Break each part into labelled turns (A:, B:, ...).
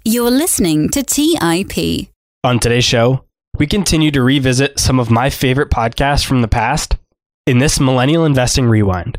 A: You're listening to TIP.
B: On today's show, we continue to revisit some of my favorite podcasts from the past in this Millennial Investing Rewind.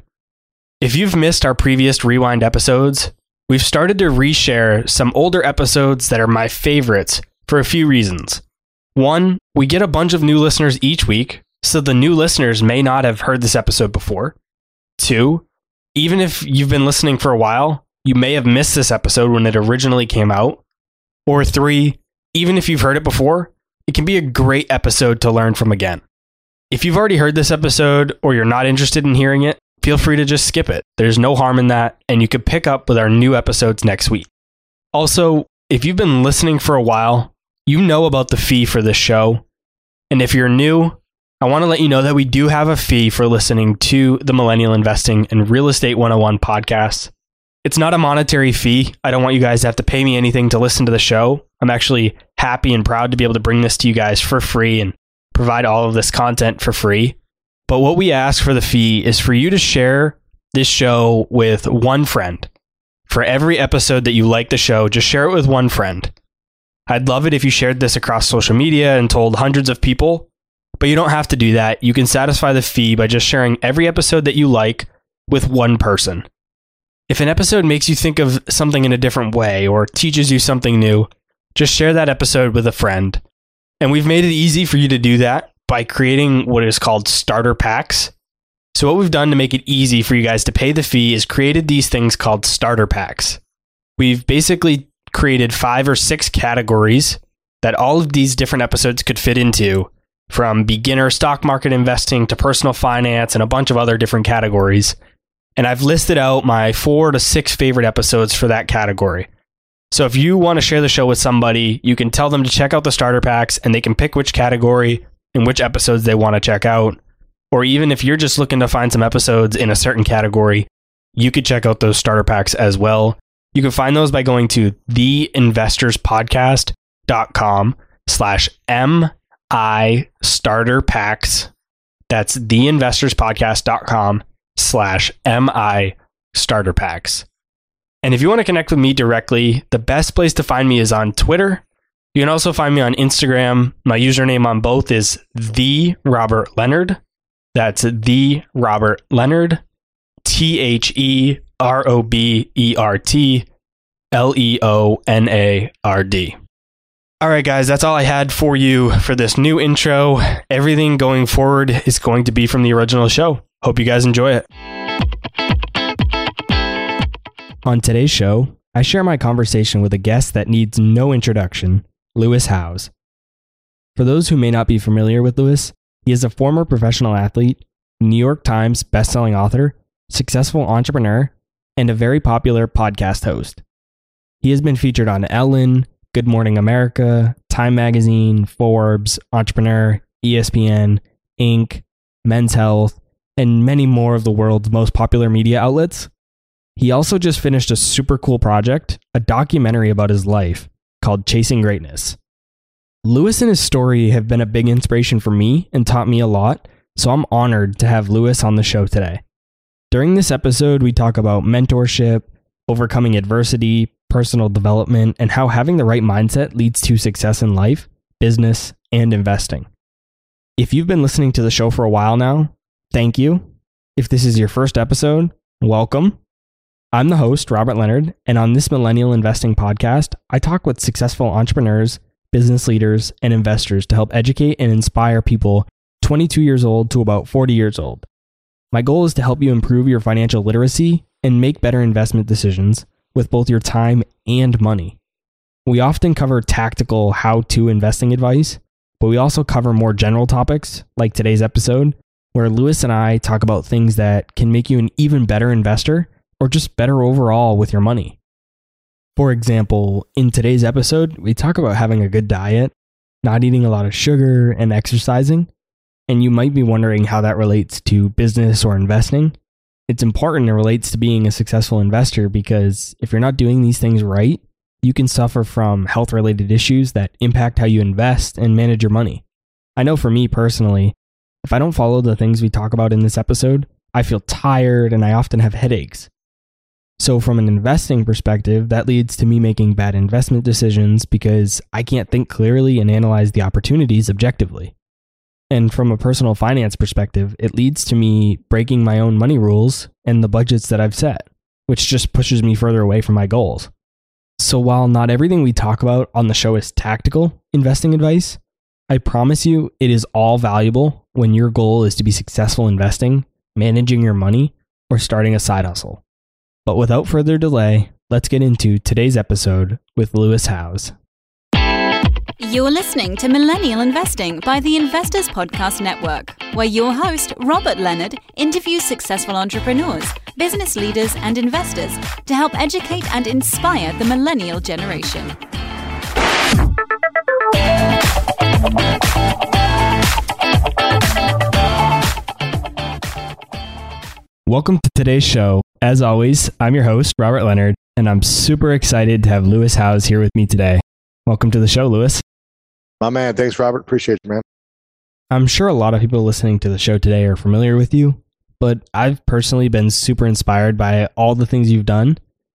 B: If you've missed our previous Rewind episodes, we've started to reshare some older episodes that are my favorites for a few reasons. One, we get a bunch of new listeners each week, so the new listeners may not have heard this episode before. Two, even if you've been listening for a while, you may have missed this episode when it originally came out. Or three, even if you've heard it before, it can be a great episode to learn from again. If you've already heard this episode or you're not interested in hearing it, feel free to just skip it. There's no harm in that, and you can pick up with our new episodes next week. Also, if you've been listening for a while, you know about the fee for this show. And if you're new, I want to let you know that we do have a fee for listening to the Millennial Investing and Real Estate 101 podcast. It's not a monetary fee. I don't want you guys to have to pay me anything to listen to the show. I'm actually happy and proud to be able to bring this to you guys for free and provide all of this content for free. But what we ask for the fee is for you to share this show with one friend. For every episode that you like the show, just share it with one friend. I'd love it if you shared this across social media and told hundreds of people, but you don't have to do that. You can satisfy the fee by just sharing every episode that you like with one person. If an episode makes you think of something in a different way or teaches you something new, just share that episode with a friend. And we've made it easy for you to do that by creating what is called starter packs. So what we've done to make it easy for you guys to pay the fee is created these things called starter packs. We've basically created 5 or 6 categories that all of these different episodes could fit into, from beginner stock market investing to personal finance and a bunch of other different categories. And I've listed out my 4 to 6 favorite episodes for that category. So if you want to share the show with somebody, you can tell them to check out the starter packs and they can pick which category and which episodes they want to check out. Or even if you're just looking to find some episodes in a certain category, you could check out those starter packs as well. You can find those by going to theinvestorspodcast.com/MI starter packs. That's theinvestorspodcast.com/MI starter packs. And if you want to connect with me directly, the best place to find me is on Twitter. You can also find me on Instagram. My username on both is @TheRobertLeonard. That's @TheRobertLeonard. TheRobertLeonard. All right, guys, that's all I had for you for this new intro. Everything going forward is going to be from the original show. Hope you guys enjoy it. On today's show, I share my conversation with a guest that needs no introduction, Lewis Howes. For those who may not be familiar with Lewis, he is a former professional athlete, New York Times bestselling author, successful entrepreneur, and a very popular podcast host. He has been featured on Ellen, Good Morning America, Time Magazine, Forbes, Entrepreneur, ESPN, Inc., Men's Health, and many more of the world's most popular media outlets. He also just finished a super cool project, a documentary about his life called Chasing Greatness. Lewis and his story have been a big inspiration for me and taught me a lot, so I'm honored to have Lewis on the show today. During this episode, we talk about mentorship, overcoming adversity, personal development, and how having the right mindset leads to success in life, business, and investing. If you've been listening to the show for a while now, thank you. If this is your first episode, welcome. I'm the host, Robert Leonard, and on this Millennial Investing podcast, I talk with successful entrepreneurs, business leaders, and investors to help educate and inspire people 22 years old to about 40 years old. My goal is to help you improve your financial literacy and make better investment decisions with both your time and money. We often cover tactical how-to investing advice, but we also cover more general topics like today's episode, where Lewis and I talk about things that can make you an even better investor or just better overall with your money. For example, in today's episode, we talk about having a good diet, not eating a lot of sugar, and exercising. And you might be wondering how that relates to business or investing. It's important and relates to being a successful investor because if you're not doing these things right, you can suffer from health-related issues that impact how you invest and manage your money. I know for me personally, if I don't follow the things we talk about in this episode, I feel tired and I often have headaches. So from an investing perspective, that leads to me making bad investment decisions because I can't think clearly and analyze the opportunities objectively. And from a personal finance perspective, it leads to me breaking my own money rules and the budgets that I've set, which just pushes me further away from my goals. So while not everything we talk about on the show is tactical investing advice, I promise you it is all valuable when your goal is to be successful investing, managing your money, or starting a side hustle. But without further delay, let's get into today's episode with Lewis Howes.
A: You're listening to Millennial Investing by the Investors Podcast Network, where your host, Robert Leonard, interviews successful entrepreneurs, business leaders, and investors to help educate and inspire the millennial generation.
B: Welcome to today's show. As always, I'm your host, Robert Leonard, and I'm super excited to have Lewis Howes here with me today. Welcome to the show, Lewis.
C: My man, thanks, Robert. Appreciate you, man.
B: I'm sure a lot of people listening to the show today are familiar with you, but I've personally been super inspired by all the things you've done.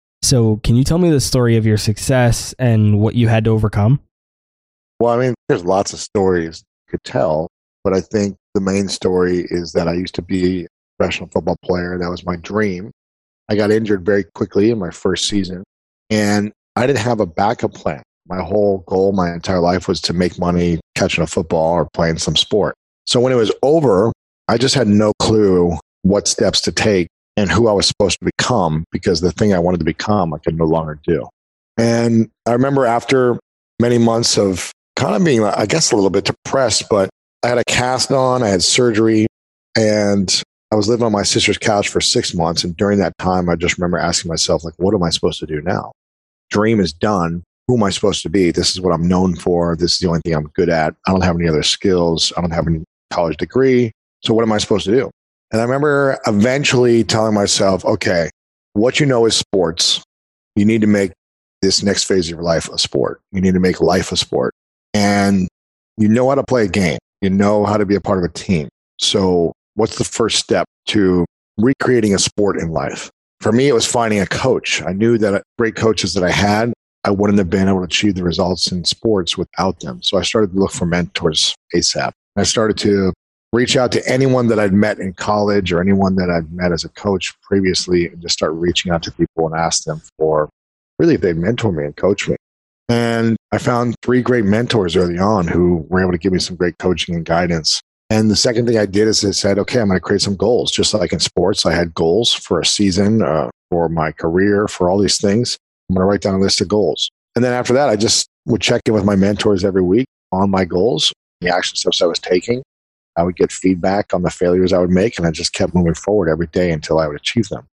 B: So can you tell me the story of your success and what you had to overcome?
C: Well, I mean, there's lots of stories you could tell, but I think the main story is that I used to be a professional football player. That was my dream. I got injured very quickly in my first season, and I didn't have a backup plan. My whole goal, my entire life, was to make money catching a football or playing some sport. So when it was over, I just had no clue what steps to take and who I was supposed to become, because the thing I wanted to become, I could no longer do. And I remember after many months of kind of being, I guess, a little bit depressed, but I had a cast on, I had surgery, and I was living on my sister's couch for 6 months. And during that time, I just remember asking myself, like, what am I supposed to do now? Dream is done. Who am I supposed to be? This is what I'm known for. This is the only thing I'm good at. I don't have any other skills. I don't have any college degree. So what am I supposed to do? And I remember eventually telling myself, okay, what you know is sports. You need to make this next phase of your life a sport. You need to make life a sport. And you know how to play a game. You know how to be a part of a team. So what's the first step to recreating a sport in life? For me, it was finding a coach. I knew that great coaches that I had, I wouldn't have been able to achieve the results in sports without them. So I started to look for mentors ASAP. I started to reach out to anyone that I'd met in college or anyone that I'd met as a coach previously, and just start reaching out to people and ask them for really if they'd mentor me and coach me. And I found 3 great mentors early on who were able to give me some great coaching and guidance. And the second thing I did is I said, okay, I'm going to create some goals. Just like in sports, I had goals for a season, for my career, for all these things. I'm going to write down a list of goals. And then after that, I just would check in with my mentors every week on my goals, the action steps I was taking. I would get feedback on the failures I would make, and I just kept moving forward every day until I would achieve them.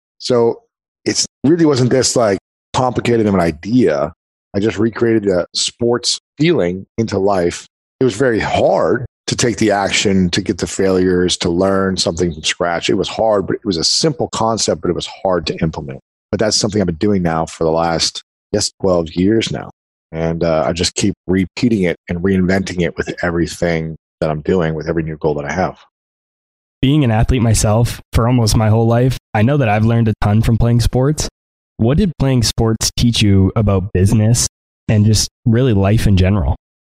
C: So it really wasn't this like complicated of an idea. I just recreated a sports feeling into life. It was very hard to take the action, to get the failures, to learn something from scratch. It was hard, but it was a simple concept, but it was hard to implement. But that's something I've been doing now for the last, 12 years now. And I just keep repeating it and reinventing it with everything that I'm doing, with every new goal that I have.
B: Being an athlete myself for almost my whole life, I know that I've learned a ton from playing sports. What did playing sports teach you about business and just really life in general?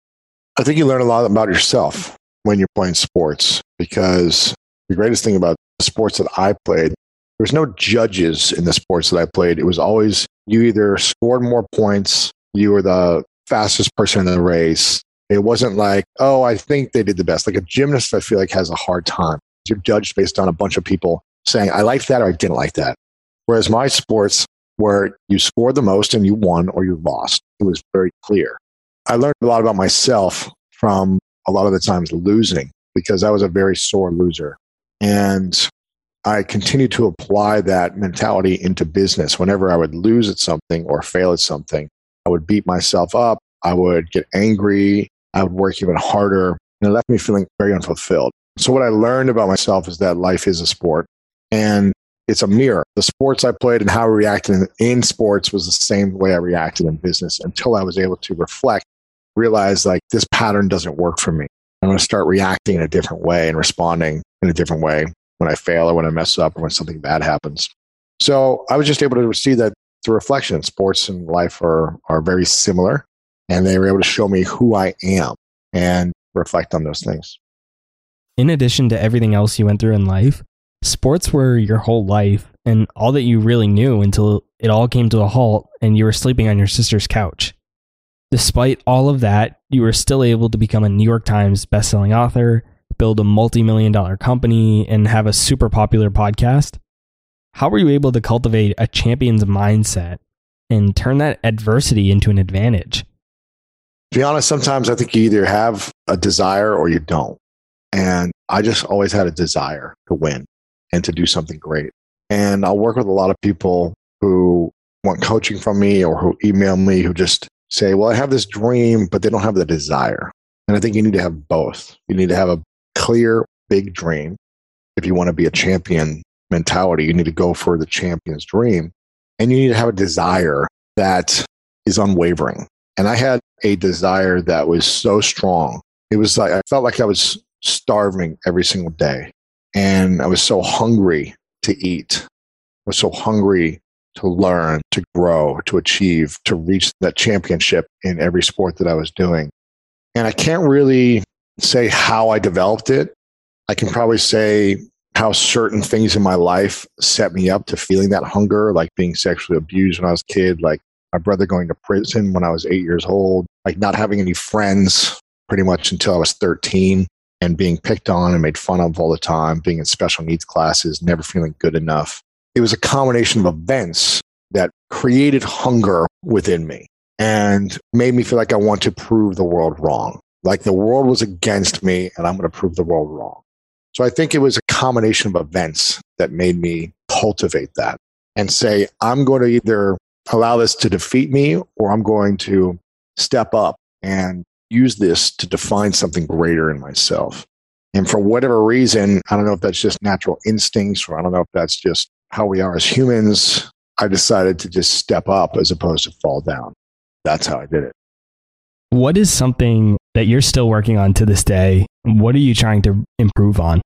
C: I think you learn a lot about yourself when you're playing sports, because the greatest thing about the sports that I played, there was no judges in the sports that I played. It was always you either scored more points, you were the fastest person in the race. It wasn't like, oh, I think they did the best. Like a gymnast, I feel like, has a hard time. You're judged based on a bunch of people saying, I liked that or I didn't like that. Whereas my sports, where you scored the most and you won or you lost, it was very clear. I learned a lot about myself from a lot of the times losing, because I was a very sore loser. And I continued to apply that mentality into business. Whenever I would lose at something or fail at something, I would beat myself up. I would get angry. I would work even harder. And it left me feeling very unfulfilled. So what I learned about myself is that life is a sport, and it's a mirror. The sports I played and how I reacted in sports was the same way I reacted in business, until I was able to reflect, realize like this pattern doesn't work for me. I'm going to start reacting in a different way and responding in a different way when I fail or when I mess up or when something bad happens. So I was just able to see that through reflection. Sports and life are very similar, and they were able to show me who I am and reflect on those things.
B: In addition to everything else you went through in life, sports were your whole life and all that you really knew until it all came to a halt and you were sleeping on your sister's couch. Despite all of that, you were still able to become a New York Times bestselling author, build a multi-million-dollar company, and have a super popular podcast. How were you able to cultivate a champion's mindset and turn that adversity into an advantage?
C: To be honest, sometimes I think you either have a desire or you don't. And I just always had a desire to win and to do something great. And I'll work with a lot of people who want coaching from me or who email me who just say, well, I have this dream, but they don't have the desire. And I think you need to have both. You need to have a clear, big dream. If you want to be a champion mentality, you need to go for the champion's dream. And you need to have a desire that is unwavering. And I had a desire that was so strong. It was like, I felt like I was starving every single day. And I was so hungry to eat. I was so hungry to learn, to grow, to achieve, to reach that championship in every sport that I was doing. And I can't really say how I developed it. I can probably say how certain things in my life set me up to feeling that hunger, like being sexually abused when I was a kid, like my brother going to prison when I was 8 years old, like not having any friends pretty much until I was 13 and being picked on and made fun of all the time, being in special needs classes, never feeling good enough. It was a combination of events that created hunger within me and made me feel like I want to prove the world wrong. Like the world was against me and I'm going to prove the world wrong. So I think it was a combination of events that made me cultivate that and say, I'm going to either allow this to defeat me or I'm going to step up and use this to define something greater in myself. And for whatever reason, I don't know if that's just natural instincts or I don't know if that's just how we are as humans, I decided to just step up as opposed to fall down. That's how I did it.
B: What is something that you're still working on to this day? What are you trying to improve on?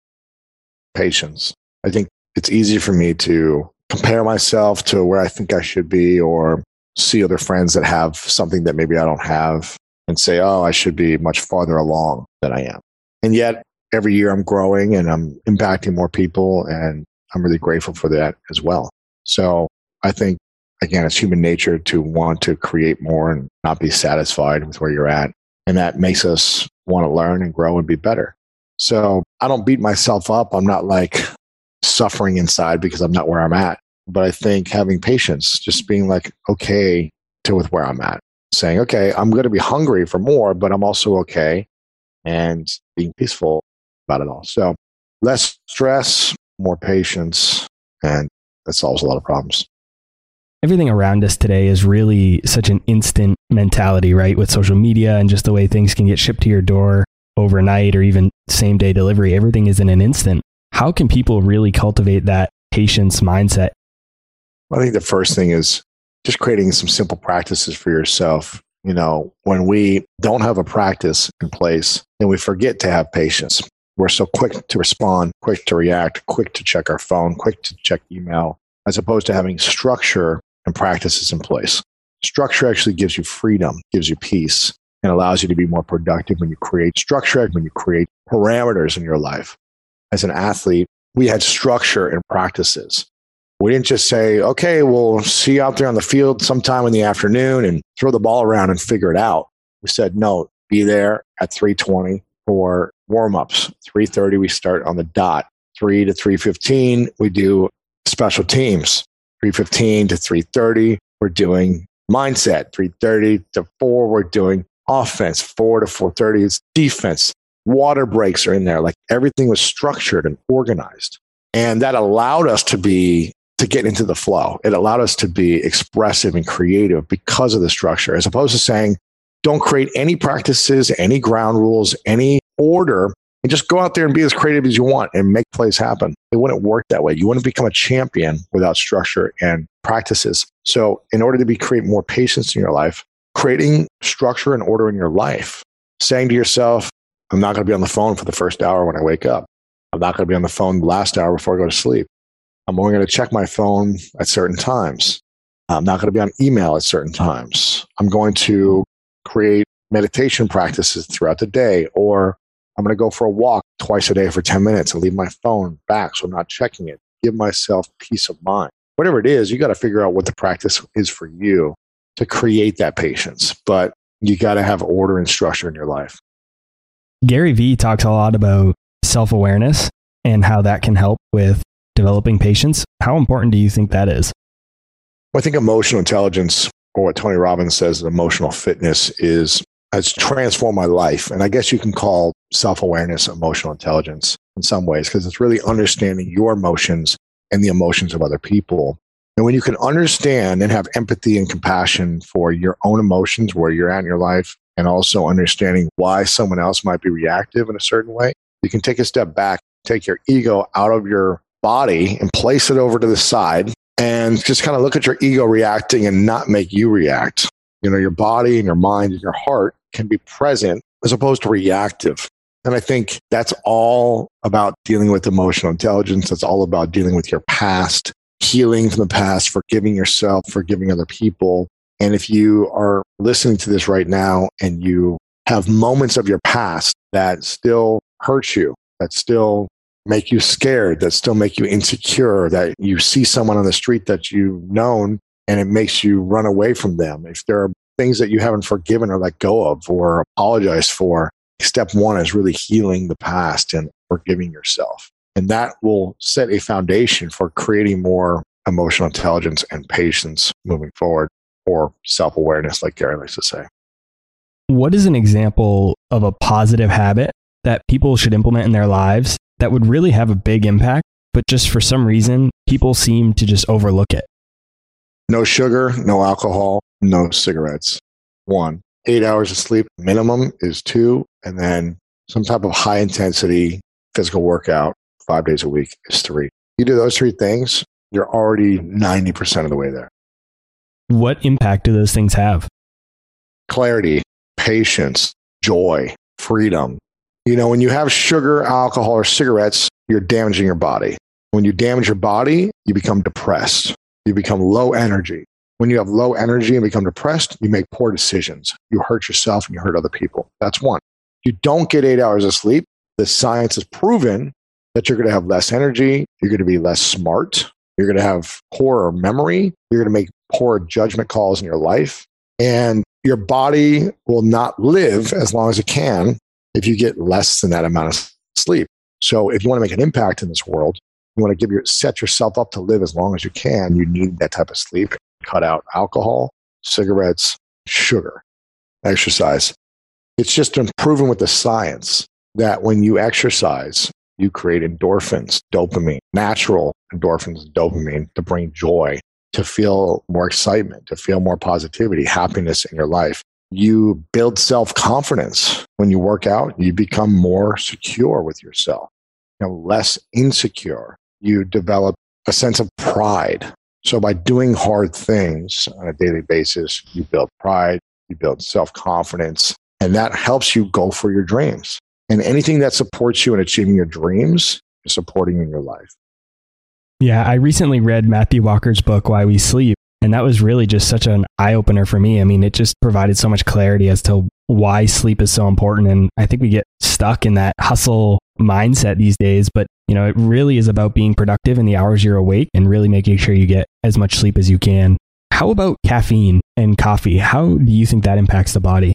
C: Patience. I think it's easy for me to compare myself to where I think I should be or see other friends that have something that maybe I don't have and say, oh, I should be much farther along than I am. And yet every year I'm growing and I'm impacting more people and I'm really grateful for that as well. So I think, again, it's human nature to want to create more and not be satisfied with where you're at. And that makes us want to learn and grow and be better. So I don't beat myself up. I'm not like suffering inside because I'm not where I'm at. But I think having patience, just being like, okay with where I'm at, saying, okay, I'm going to be hungry for more, but I'm also okay, and being peaceful about it all. So less stress, more patience, and that solves a lot of problems.
B: Everything around us today is really such an instant mentality, right? With social media and just the way things can get shipped to your door overnight or even same day delivery. Everything is in an instant. How can people really cultivate that patience mindset?
C: I think the first thing is just creating some simple practices for yourself. You know, when we don't have a practice in place, then we forget to have patience. We're so quick to respond, quick to react, quick to check our phone, quick to check email, as opposed to having structure and practices in place. Structure actually gives you freedom, gives you peace, and allows you to be more productive when you create structure, when you create parameters in your life. As an athlete, we had structure and practices. We didn't just say, okay, we'll see you out there on the field sometime in the afternoon and throw the ball around and figure it out. We said, no, be there at 3:20 for warm-ups. 3:30, we start on the dot. 3 to 3:15, we do special teams. 3:15 to 3:30, we're doing mindset. 3:30 to 4, we're doing offense. 4 to 4:30 is defense. Water breaks are in there. Like everything was structured and organized. And that allowed us to get into the flow. It allowed us to be expressive and creative because of the structure, as opposed to saying, don't create any practices, any ground rules, any order, and just go out there and be as creative as you want and make plays happen. It wouldn't work that way. You wouldn't become a champion without structure and practices. So in order to create more patience in your life, creating structure and order in your life, saying to yourself, I'm not going to be on the phone for the first hour when I wake up. I'm not going to be on the phone the last hour before I go to sleep. I'm only going to check my phone at certain times. I'm not going to be on email at certain times. I'm going to create meditation practices throughout the day, or I'm going to go for a walk twice a day for 10 minutes and leave my phone back so I'm not checking it. Give myself peace of mind. Whatever it is, you got to figure out what the practice is for you to create that patience. But you got to have order and structure in your life.
B: Gary Vee talks a lot about self-awareness and how that can help with developing patience. How important do you think that is?
C: Well, I think emotional intelligence, or what Tony Robbins says, emotional fitness, has transformed my life. And I guess you can call self-awareness emotional intelligence in some ways, because it's really understanding your emotions and the emotions of other people. And when you can understand and have empathy and compassion for your own emotions, where you're at in your life, and also understanding why someone else might be reactive in a certain way, you can take a step back, take your ego out of your body and place it over to the side and just kind of look at your ego reacting and not make you react. You know, your body and your mind and your heart can be present as opposed to reactive. And I think that's all about dealing with emotional intelligence. That's all about dealing with your past, healing from the past, forgiving yourself, forgiving other people. And if you are listening to this right now and you have moments of your past that still hurt you, that still make you scared, that still make you insecure, that you see someone on the street that you've known and it makes you run away from them, if there are things that you haven't forgiven or let go of or apologized for, step one is really healing the past and forgiving yourself. And that will set a foundation for creating more emotional intelligence and patience moving forward, or self-awareness, like Gary likes to say.
B: What is an example of a positive habit that people should implement in their lives that would really have a big impact, but just for some reason, people seem to just overlook it?
C: No sugar, no alcohol, no cigarettes. 1. 8 hours of sleep minimum is 2. And then some type of high intensity physical workout 5 days a week is 3. You do those 3 things, you're already 90% of the way there.
B: What impact do those things have?
C: Clarity, patience, joy, freedom. You know, when you have sugar, alcohol, or cigarettes, you're damaging your body. When you damage your body, you become depressed. You become low energy. When you have low energy and become depressed, you make poor decisions. You hurt yourself and you hurt other people. That's 1. You don't get 8 hours of sleep. The science has proven that you're going to have less energy. You're going to be less smart. You're going to have poorer memory. You're going to make poor judgment calls in your life. And your body will not live as long as it can if you get less than that amount of sleep. So if you want to make an impact in this world, you want to set yourself up to live as long as you can, you need that type of sleep. Cut out alcohol, cigarettes, sugar, exercise. It's just proven with the science that when you exercise, you create endorphins, dopamine, natural endorphins, dopamine to bring joy, to feel more excitement, to feel more positivity, happiness in your life. You build self-confidence. When you work out, you become more secure with yourself, less insecure. You develop a sense of pride. So by doing hard things on a daily basis, you build pride, you build self-confidence, and that helps you go for your dreams. And anything that supports you in achieving your dreams is supporting you in your life.
B: Yeah, I recently read Matthew Walker's book, Why We Sleep, and that was really just such an eye-opener for me. I mean, it just provided so much clarity as to why sleep is so important. And I think we get stuck in that hustle mindset these days, but it really is about being productive in the hours you're awake and really making sure you get as much sleep as you can. How about caffeine and coffee? How do you think that impacts the body?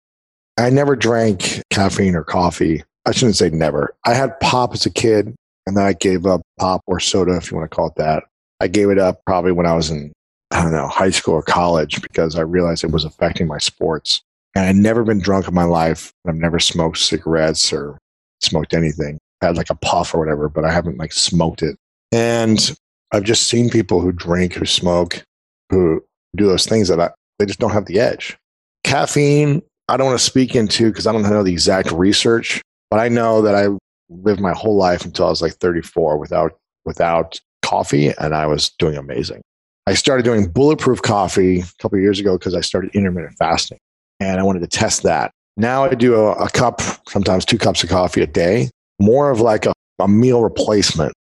C: I never drank caffeine or coffee. I shouldn't say never. I had pop as a kid, and then I gave up pop or soda, if you want to call it that. I gave it up probably when I was in, high school or college, because I realized it was affecting my sports. And I'd never been drunk in my life. I've never smoked cigarettes or smoked anything. I had like a puff or whatever, but I haven't smoked it. And I've just seen people who drink, who smoke, who do those things that they just don't have the edge. Caffeine, I don't want to speak into because I don't know the exact research, but I know that I lived my whole life until I was 34 without coffee, and I was doing amazing. I started doing bulletproof coffee a couple of years ago because I started intermittent fasting, and I wanted to test that. Now I do a cup, sometimes 2 cups of coffee a day, more of a meal replacement.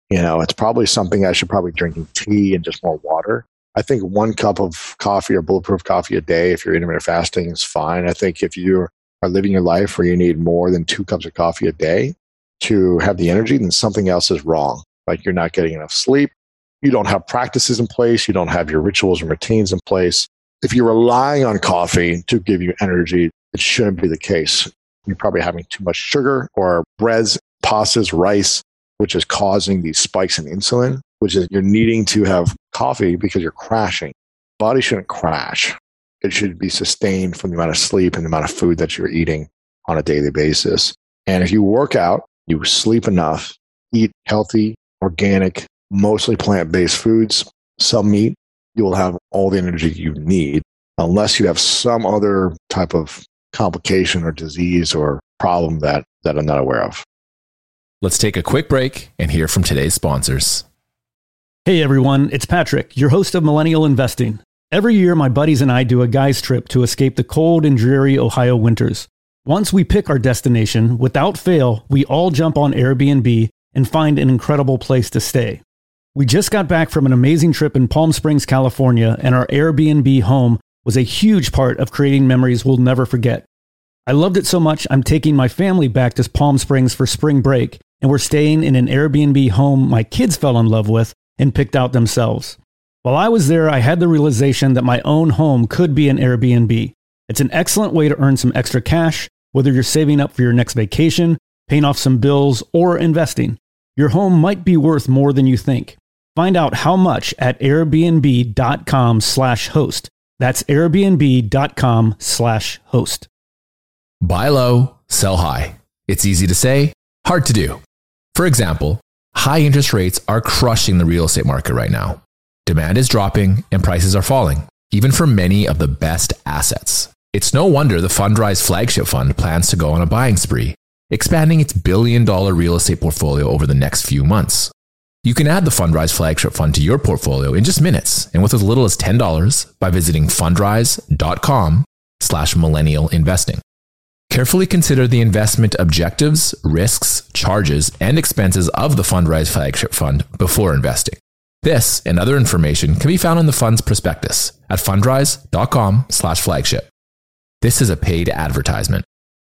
C: It's probably something I should probably drinking tea and just more water. I think 1 cup of coffee or bulletproof coffee a day, if you're intermittent fasting, is fine. I think if you are living your life where you need more than 2 cups of coffee a day to have the energy, then something else is wrong. Like you're not getting enough sleep. You don't have practices in place. You don't have your rituals and routines in place. If you're relying on coffee to give you energy, it shouldn't be the case. You're probably having too much sugar or breads, pastas, rice, which is causing these spikes in insulin, which is you're needing to have coffee because you're crashing. Body shouldn't crash. It should be sustained from the amount of sleep and the amount of food that you're eating on a daily basis. And if you work out, you sleep enough, eat healthy, organic, mostly plant-based foods, some meat, you will have all the energy you need, unless you have some other type of complication or disease or problem that I'm not aware of.
D: Let's take a quick break and hear from today's sponsors.
E: Hey everyone, it's Patrick, your host of Millennial Investing. Every year, my buddies and I do a guy's trip to escape the cold and dreary Ohio winters. Once we pick our destination, without fail, we all jump on Airbnb and find an incredible place to stay. We just got back from an amazing trip in Palm Springs, California, and our Airbnb home was a huge part of creating memories we'll never forget. I loved it so much, I'm taking my family back to Palm Springs for spring break, and we're staying in an Airbnb home my kids fell in love with and picked out themselves. While I was there, I had the realization that my own home could be an Airbnb. It's an excellent way to earn some extra cash, whether you're saving up for your next vacation, paying off some bills, or investing. Your home might be worth more than you think. Find out how much at airbnb.com/host. That's airbnb.com/host.
D: Buy low, sell high. It's easy to say, hard to do. For example, high interest rates are crushing the real estate market right now. Demand is dropping and prices are falling, even for many of the best assets. It's no wonder the Fundrise flagship fund plans to go on a buying spree, expanding its billion-dollar real estate portfolio over the next few months. You can add the Fundrise flagship fund to your portfolio in just minutes and with as little as $10 by visiting fundrise.com/millennial investing. Carefully consider the investment objectives, risks, charges, and expenses of the Fundrise flagship fund before investing. This and other information can be found in the fund's prospectus at fundrise.com/flagship. This is a paid advertisement.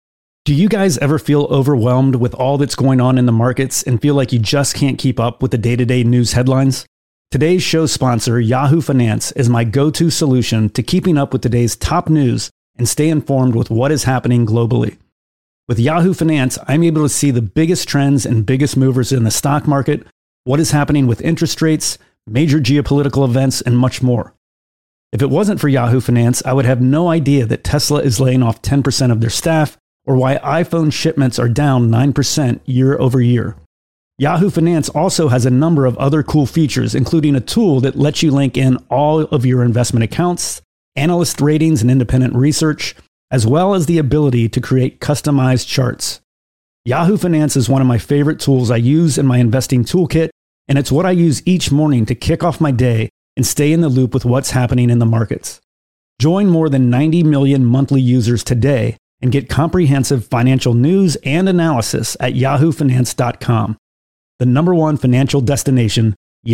E: Do you guys ever feel overwhelmed with all that's going on in the markets and feel like you just can't keep up with the day-to-day news headlines? Today's show sponsor, Yahoo Finance, is my go-to solution to keeping up with today's top news and stay informed with what is happening globally. With Yahoo Finance, I'm able to see the biggest trends and biggest movers in the stock market, what is happening with interest rates, major geopolitical events, and much more. If it wasn't for Yahoo Finance, I would have no idea that Tesla is laying off 10% of their staff, or why iPhone shipments are down 9% year over year. Yahoo Finance also has a number of other cool features, including a tool that lets you link in all of your investment accounts, analyst ratings and independent research, as well as the ability to create customized charts. Yahoo Finance is one of my favorite tools I use in my investing toolkit, and it's what I use each morning to kick off my day and stay in the loop with what's happening in the markets. Join more than 90 million monthly users today and get comprehensive financial news and analysis at yahoofinance.com. The number one financial destination,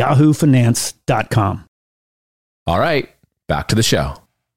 E: yahoofinance.com.
D: All right, back to the show.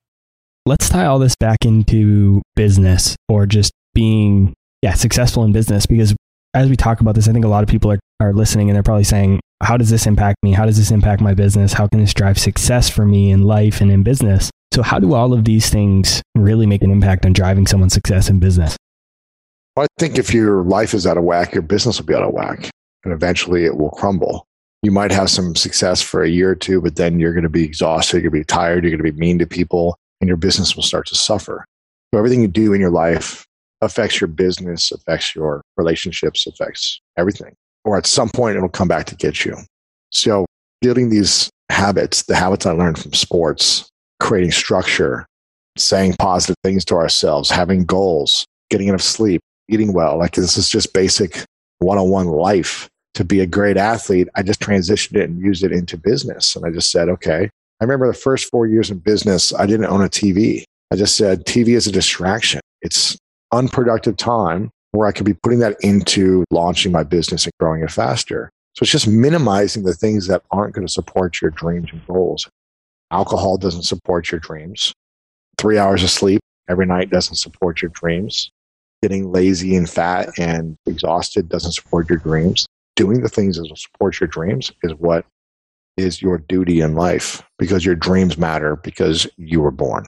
B: Let's tie all this back into business or just being successful in business, because as we talk about this, I think a lot of people are listening and they're probably saying, how does this impact me? How does this impact my business? How can this drive success for me in life and in business? So how do all of these things really make an impact on driving someone's success in business?
C: Well, I think if your life is out of whack, your business will be out of whack, and eventually it will crumble. You might have some success for a year or two, but then you're going to be exhausted, you're going to be tired, you're going to be mean to people, and your business will start to suffer. So everything you do in your life affects your business, affects your relationships, affects everything. Or at some point, it'll come back to get you. So building these habits, the habits I learned from sports, creating structure, saying positive things to ourselves, having goals, getting enough sleep, eating well. Like this is just basic one-on-one life. To be a great athlete, I just transitioned it and used it into business. And I just said, okay. I remember the first 4 years in business, I didn't own a TV. I just said, TV is a distraction. It's unproductive time where I could be putting that into launching my business and growing it faster. So it's just minimizing the things that aren't going to support your dreams and goals. Alcohol doesn't support your dreams. 3 hours of sleep every night doesn't support your dreams. Getting lazy and fat and exhausted doesn't support your dreams. Doing the things that will support your dreams is what is your duty in life, because your dreams matter because you were born.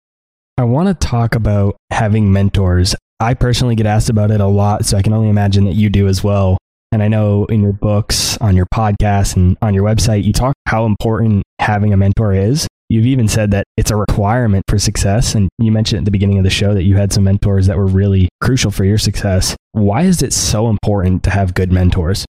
B: I want to talk about having mentors. I personally get asked about it a lot, so I can only imagine that you do as well. And I know in your books, on your podcast, and on your website, you talk how important having a mentor is. You've even said that it's a requirement for success. And you mentioned at the beginning of the show that you had some mentors that were really crucial for your success. Why is it so important to have good mentors?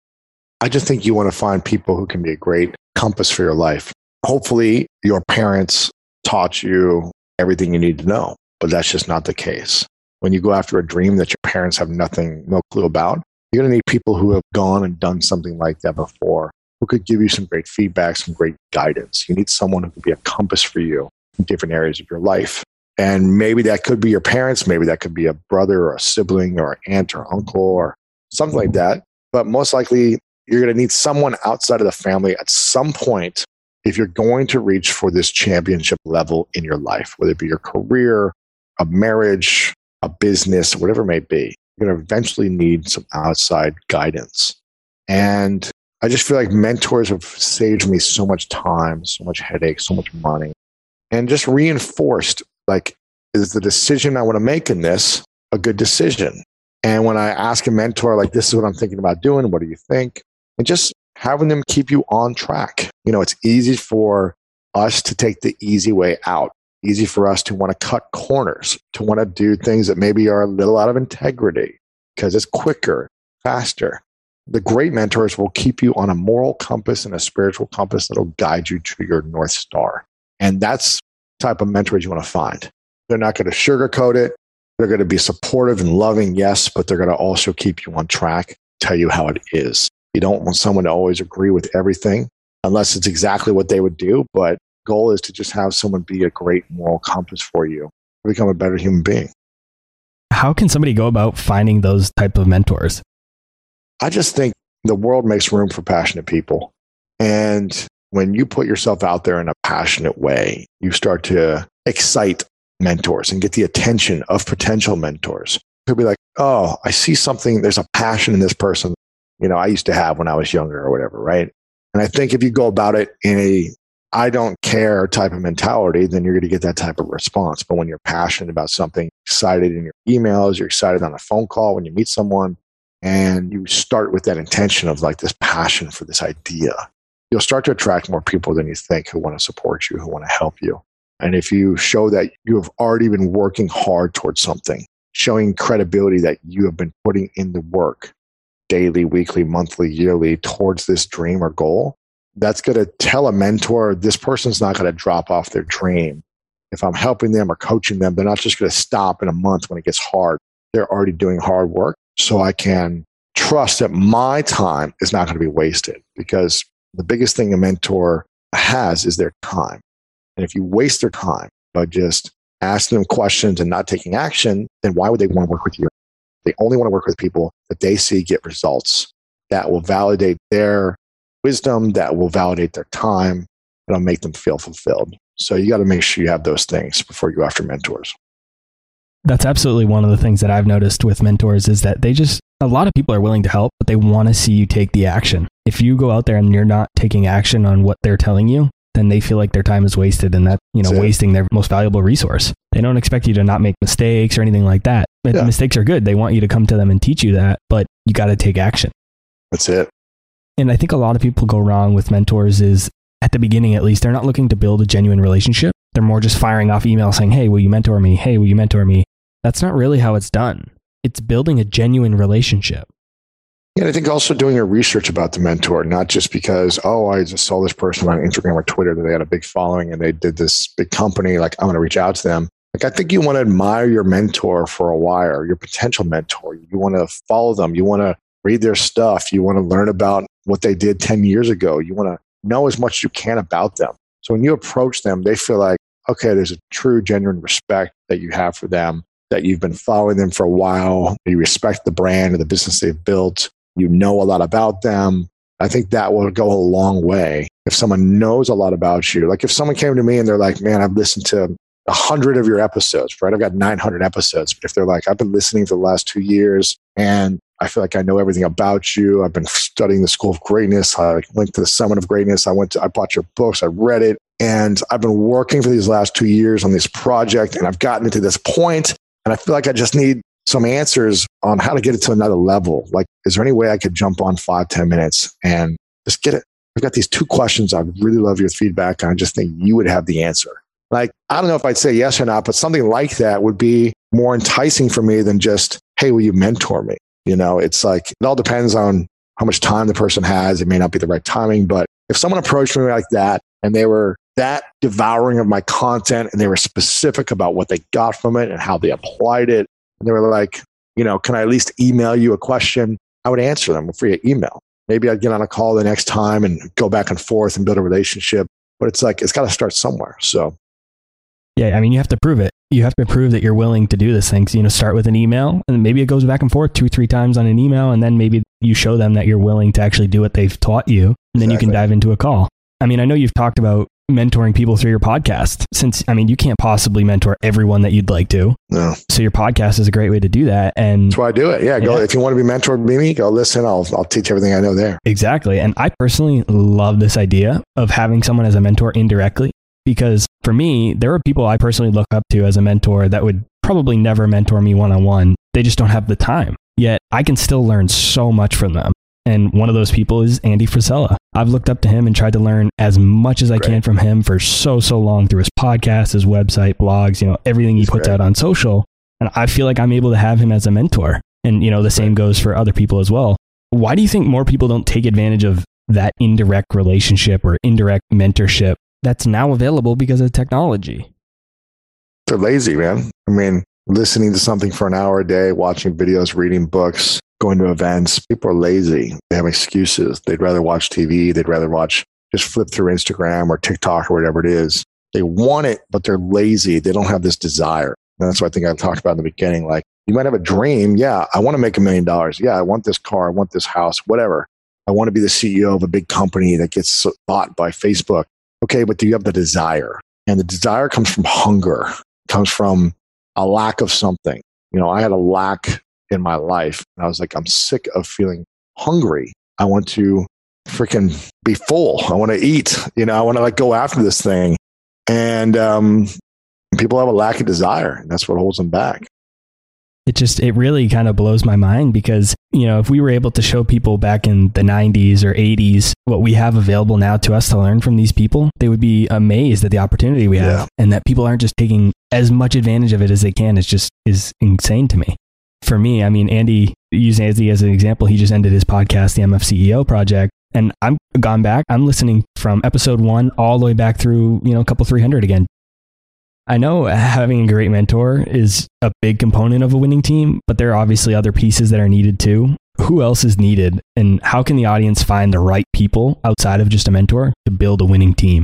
C: I just think you want to find people who can be a great compass for your life. Hopefully, your parents taught you everything you need to know, but that's just not the case. When you go after a dream that your parents have no clue about, you're going to need people who have gone and done something like that before, who could give you some great feedback, some great guidance. You need someone who could be a compass for you in different areas of your life. And maybe that could be your parents. Maybe that could be a brother or a sibling or an aunt or uncle or something like that. But most likely, you're going to need someone outside of the family at some point if you're going to reach for this championship level in your life, whether it be your career, a marriage, a business, whatever it may be. You're going to eventually need some outside guidance. And I just feel like mentors have saved me so much time, so much headache, so much money, and just reinforced, like, is the decision I want to make in this a good decision? And when I ask a mentor, like, this is what I'm thinking about doing, what do you think? And just having them keep you on track. You know, it's easy for us to take the easy way out. Easy for us to want to cut corners, to want to do things that maybe are a little out of integrity because it's quicker, faster. The great mentors will keep you on a moral compass and a spiritual compass that will guide you to your North Star. And that's the type of mentors you want to find. They're not going to sugarcoat it. They're going to be supportive and loving, yes, but they're going to also keep you on track, tell you how it is. You don't want someone to always agree with everything unless it's exactly what they would do, but goal is to just have someone be a great moral compass for you to become a better human being.
B: How can somebody go about finding those type of mentors?
C: I just think the world makes room for passionate people. And when you put yourself out there in a passionate way, you start to excite mentors and get the attention of potential mentors. They'll be like, oh, I see something. There's a passion in this person, you know, I used to have when I was younger or whatever, right? And I think if you go about it in a I don't care type of mentality, then you're going to get that type of response. But when you're passionate about something, excited in your emails, you're excited on a phone call when you meet someone, and you start with that intention of like this passion for this idea, you'll start to attract more people than you think who want to support you, who want to help you. And if you show that you have already been working hard towards something, showing credibility that you have been putting in the work daily, weekly, monthly, yearly towards this dream or goal, that's going to tell a mentor, this person's not going to drop off their dream. If I'm helping them or coaching them, they're not just going to stop in a month when it gets hard. They're already doing hard work. So I can trust that my time is not going to be wasted, because the biggest thing a mentor has is their time. And if you waste their time by just asking them questions and not taking action, then why would they want to work with you? They only want to work with people that they see get results that will validate their wisdom, that will validate their time, that'll make them feel fulfilled. So you got to make sure you have those things before you go after mentors.
B: That's absolutely one of the things that I've noticed with mentors is that a lot of people are willing to help, but they want to see you take the action. If you go out there and you're not taking action on what they're telling you, then they feel like their time is wasted and that, wasting their most valuable resource. They don't expect you to not make mistakes or anything like that. Yeah. Mistakes are good. They want you to come to them and teach you that, but you got to take action.
C: That's it.
B: And I think a lot of people go wrong with mentors is, at the beginning at least, they're not looking to build a genuine relationship. They're more just firing off emails saying, hey, will you mentor me? Hey, will you mentor me? That's not really how it's done. It's building a genuine relationship.
C: Yeah, I think also doing your research about the mentor, not just because, I just saw this person on Instagram or Twitter that they had a big following and they did this big company, like I'm going to reach out to them. Like, I think you want to admire your mentor for a while, your potential mentor. You want to follow them. You want to read their stuff. You want to learn about what they did 10 years ago. You want to know as much as you can about them. So when you approach them, they feel like, okay, there's a true, genuine respect that you have for them, that you've been following them for a while. You respect the brand and the business they've built. You know a lot about them. I think that will go a long way if someone knows a lot about you. Like if someone came to me and they're like, man, I've listened to 100 of your episodes, right? I've got 900 episodes. But if they're like, I've been listening for the last 2 years and I feel like I know everything about you. I've been studying the School of Greatness. I went to the Summit of Greatness. I bought your books. I read it. And I've been working for these last 2 years on this project. And I've gotten to this point, and I feel like I just need some answers on how to get it to another level. Like, is there any way I could jump on 5-10 minutes and just get it? I've got these 2 questions. I really love your feedback. And I just think you would have the answer. Like, I don't know if I'd say yes or not, but something like that would be more enticing for me than just, hey, will you mentor me? You know, it's like, it all depends on how much time the person has. It may not be the right timing, but if someone approached me like that and they were that devouring of my content and they were specific about what they got from it and how they applied it, and they were like, you know, can I at least email you a question? I would answer them via email. Maybe I'd get on a call the next time and go back and forth and build a relationship. But it's like, it's got to start somewhere. So.
B: Yeah, I mean, you have to prove it. You have to prove that you're willing to do this thing. So, you know, start with an email, and maybe it goes back and forth 2-3 times on an email, and then maybe you show them that you're willing to actually do what they've taught you, and then you can dive into a call. I mean, I know you've talked about mentoring people through your podcast, since, I mean, you can't possibly mentor everyone that you'd like to.
C: No.
B: So your podcast is a great way to do that. And
C: that's why I do it. Yeah. Go, if you want to be mentored by me, go listen. I'll teach everything I know there.
B: Exactly. And I personally love this idea of having someone as a mentor indirectly, because for me, there are people I personally look up to as a mentor that would probably never mentor me one-on-one. They just don't have the time. Yet I can still learn so much from them. And one of those people is Andy Frisella. I've looked up to him and tried to learn as much as I can from him for so long through his podcast, his website, blogs, you know, everything he puts out on social. And I feel like I'm able to have him as a mentor. And, you know, the same goes for other people as well. Why do you think more people don't take advantage of that indirect relationship or indirect mentorship that's now available because of technology?
C: They're lazy, man. I mean, listening to something for an hour a day, watching videos, reading books, going to events. People are lazy. They have excuses. They'd rather watch TV. They'd rather just flip through Instagram or TikTok or whatever it is. They want it, but they're lazy. They don't have this desire. And that's what I think I talked about in the beginning. Like, you might have a dream. Yeah, I want to make $1 million. Yeah, I want this car. I want this house, whatever. I want to be the CEO of a big company that gets bought by Facebook. Okay, but do you have the desire? And the desire comes from hunger. It comes from a lack of something. You know, I had a lack in my life. I was like, I'm sick of feeling hungry. I want to freaking be full. I want to eat. You know, I want to like go after this thing. And people have a lack of desire. And that's what holds them back.
B: It really kind of blows my mind because, you know, if we were able to show people back in the 90s or 80s what we have available now to us to learn from these people, they would be amazed at the opportunity we have, and that people aren't just taking as much advantage of it as they can. Is insane to me. For me, I mean, Andy, using Andy as an example, he just ended his podcast, the MFCEO Project, and I'm gone back. I'm listening from episode 1 all the way back through, you know, a couple 300 again. I know having a great mentor is a big component of a winning team, but there are obviously other pieces that are needed too. Who else is needed, and how can the audience find the right people outside of just a mentor to build a winning team?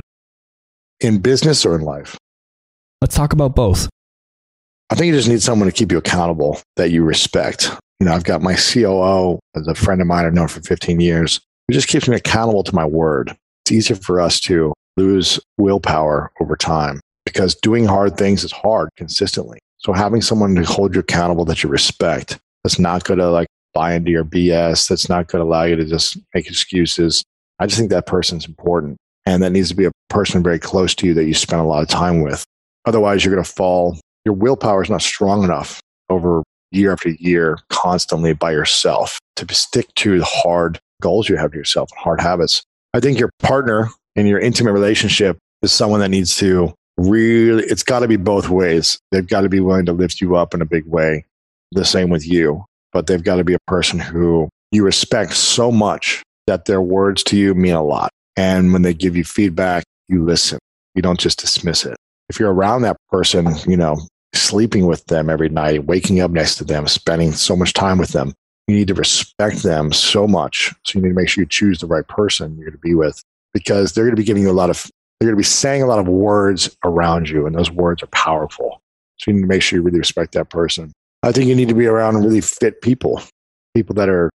C: In business or in life?
B: Let's talk about both.
C: I think you just need someone to keep you accountable that you respect. You know, I've got my COO as a friend of mine I've known for 15 years. It just keeps me accountable to my word. It's easier for us to lose willpower over time because doing hard things is hard consistently. So having someone to hold you accountable that you respect, that's not going to like buy into your BS, that's not going to allow you to just make excuses. I just think that person's important. And that needs to be a person very close to you that you spend a lot of time with. Otherwise, you're going to fall. Your willpower is not strong enough over year after year, constantly by yourself to stick to the hard goals you have to yourself, hard habits. I think your partner in your intimate relationship is someone that needs to really, it's got to be both ways. They've got to be willing to lift you up in a big way. The same with you, but they've got to be a person who you respect so much that their words to you mean a lot. And when they give you feedback, you listen. You don't just dismiss it. If you're around that person, you know, sleeping with them every night, waking up next to them, spending so much time with them, you need to respect them so much. So you need to make sure you choose the right person you're going to be with, because they're going to be giving you they're going to be saying a lot of words around you, and those words are powerful. So you need to make sure you really respect that person. I think you need to be around really fit people that are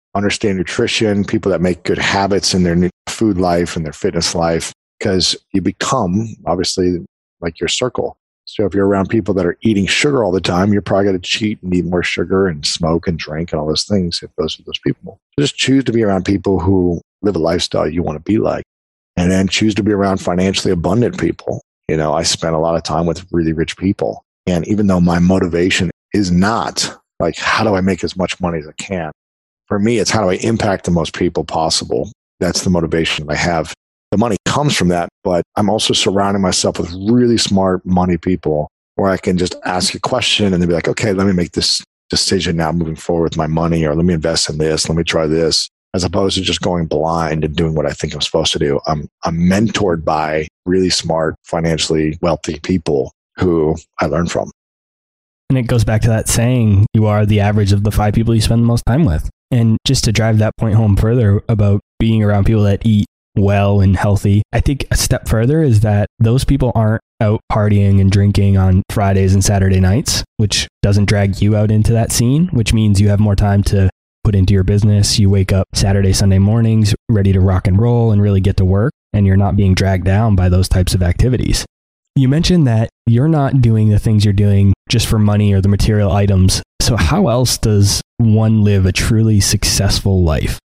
C: understand nutrition, people that make good habits in their food life and their fitness life, because you become obviously like your circle. So if you're around people that are eating sugar all the time, you're probably going to cheat and eat more sugar and smoke and drink and all those things if those are those people. So just choose to be around people who live a lifestyle you want to be like, and then choose to be around financially abundant people. I spent a lot of time with really rich people. And even though my motivation is not like, how do I make as much money as I can? For me, it's how do I impact the most people possible? That's the motivation I have. The money comes from that, but I'm also surrounding myself with really smart money people where I can just ask a question and they'll be like, okay, let me make this decision now moving forward with my money, or let me invest in this, let me try this, as opposed to just going blind and doing what I think I'm supposed to do. I'm mentored by really smart, financially wealthy people who I learn from.
B: And it goes back to that saying, you are the average of the 5 people you spend the most time with. And just to drive that point home further about being around people that eat well and healthy, I think a step further is that those people aren't out partying and drinking on Fridays and Saturday nights, which doesn't drag you out into that scene, which means you have more time to put into your business. You wake up Saturday, Sunday mornings ready to rock and roll and really get to work, and you're not being dragged down by those types of activities. You mentioned that you're not doing the things you're doing just for money or the material items. So how else does one live a truly successful life?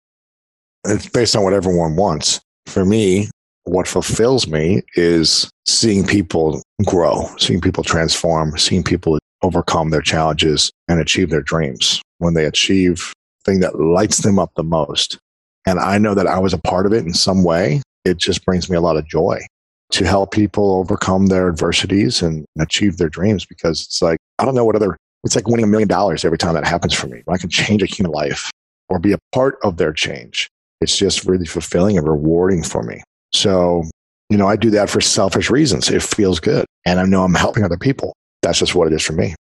C: It's based on what everyone wants. For me, what fulfills me is seeing people grow, seeing people transform, seeing people overcome their challenges and achieve their dreams. When they achieve the thing that lights them up the most, and I know that I was a part of it in some way, it just brings me a lot of joy to help people overcome their adversities and achieve their dreams. Because it's like, I don't know what other, it's like winning $1 million every time that happens for me. When I can change a human life or be a part of their change, it's just really fulfilling and rewarding for me. So, I do that for selfish reasons. It feels good. And I know I'm helping other people. That's just what it is for me.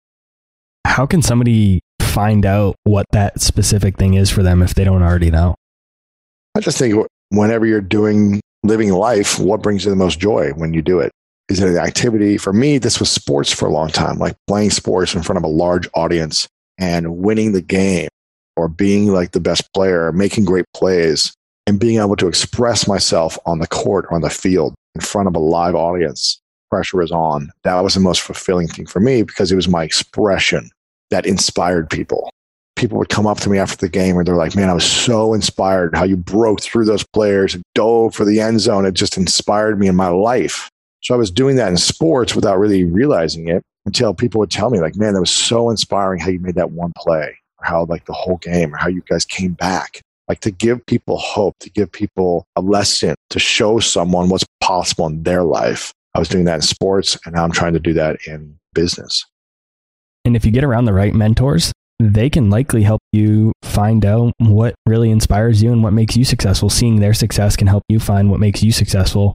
B: How can somebody find out what that specific thing is for them if they don't already know?
C: I just think whenever you're living life, what brings you the most joy when you do it? Is it an activity? For me, this was sports for a long time, like playing sports in front of a large audience and winning the game, or being like the best player, making great plays, and being able to express myself on the court or on the field in front of a live audience. Pressure is on. That was the most fulfilling thing for me because it was my expression that inspired people. People would come up to me after the game and they're like, man, I was so inspired how you broke through those players and dove for the end zone. It just inspired me in my life. So I was doing that in sports without really realizing it until people would tell me like, man, that was so inspiring how you made that one play, or how like the whole game, or how you guys came back. Like to give people hope, to give people a lesson, to show someone what's possible in their life. I was doing that in sports, and now I'm trying to do that in business.
B: And if you get around the right mentors, they can likely help you find out what really inspires you and what makes you successful. Seeing their success can help you find what makes you successful.